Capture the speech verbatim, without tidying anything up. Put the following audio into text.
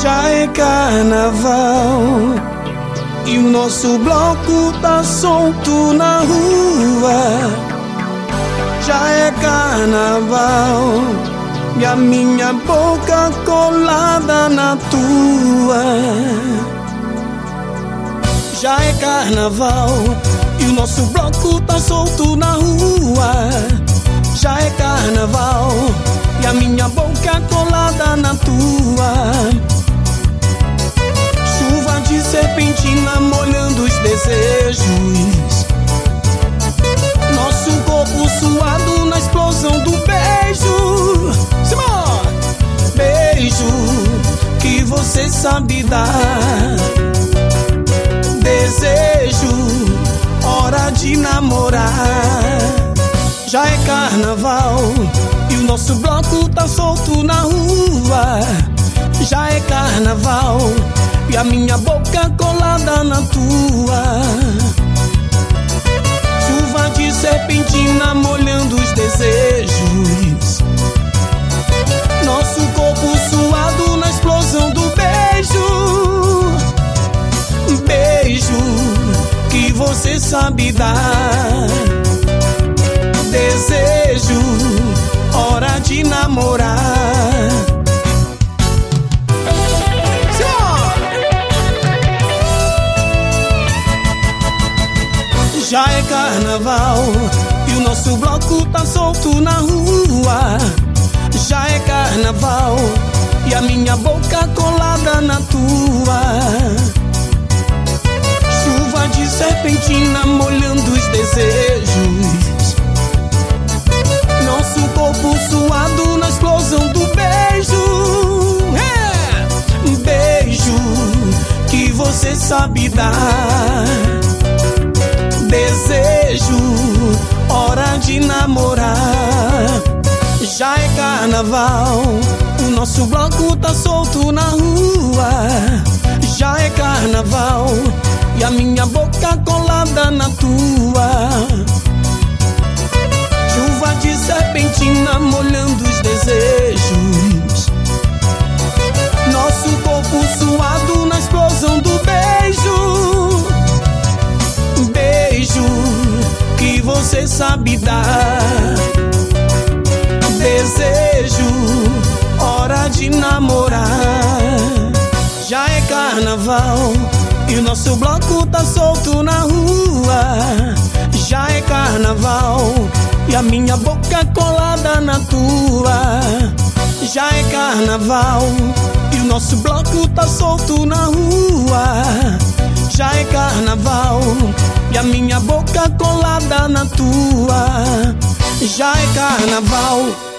Já é carnaval e o nosso bloco tá solto na rua. Já é carnaval e a minha boca colada na tua. Já é carnaval e o nosso bloco tá solto na rua. Já é carnaval e a minha boca colada na tua. Chuva de serpentina molhando os desejos. Nosso corpo suado na explosão do beijo. Simão! Beijo que você sabe dar. Desejo, hora de namorar. Já é carnaval e o nosso bloco tá solto na rua. Já é carnaval e a minha boca colada na tua. Chuva de serpentina molhando os desejos. Nosso corpo suado na explosão do beijo. Beijo que você sabe dar. Desejo, hora de namorar. Já é carnaval e o nosso bloco tá solto na rua. Já é carnaval e a minha boca colada na tua. Chuva de serpentina molhando os desejos. Nosso corpo suado na explosão do beijo. É! Beijo que você sabe dar. Desejo, hora de namorar. Já é carnaval, o nosso bloco tá solto na rua. Já é carnaval e a minha boca colada na tua. Chuva de serpentina molhando os desejos. Nosso corpo suado na explosão do beijo. Beijo que você sabe dar. Desejo, hora de namorar. Já é carnaval e o nosso bloco tá solto na rua. Já é carnaval e a minha boca colada na tua. Já é carnaval e o nosso bloco tá solto na rua. Já é carnaval e a minha boca colada na tua. Já é carnaval.